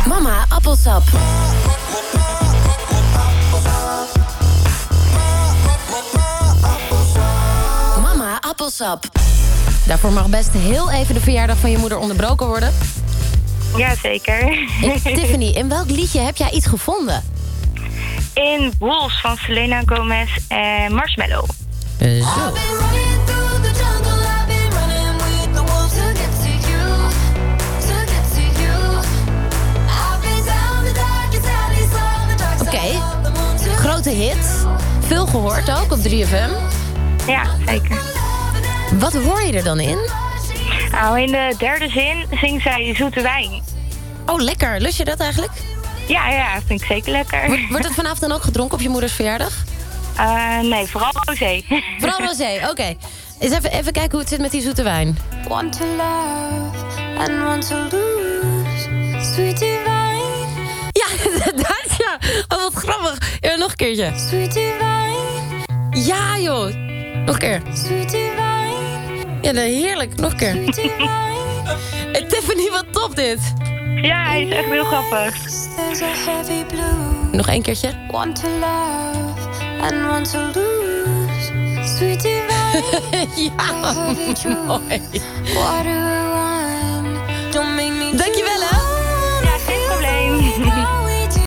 Mama, appelsap. Mama, appelsap. Daarvoor mag best heel even de verjaardag van je moeder onderbroken worden. Jazeker. Tiffany, in welk liedje heb jij iets gevonden? In Wolves van Selena Gomez en Marshmello. Zo. Oké, grote hit. Veel gehoord ook op 3FM. Ja, zeker. Wat hoor je er dan in? Nou, in de derde zin zingt zij zoete wijn. Oh, lekker. Lust je dat eigenlijk? Ja, vind ik zeker lekker. Wordt het vanavond dan ook gedronken op je moeders verjaardag? Nee, vooral rosé. Vooral rosé, oké. Eens even kijken hoe het zit met die zoete wijn. Want to love and want to lose, sweet divine. Ja, inderdaad, ja. Oh, wat grappig. Ja, nog een keertje. Sweet divine. Ja, joh. Nog een keer. Sweet divine. Ja, heerlijk. Nog een keer. Sweet divine. Tiffany, wat top dit. Ja, hij is echt heel grappig. There's a heavy blue. Nog één keertje. Want to love and want to lose, sweet divine. Ja, mooi. Water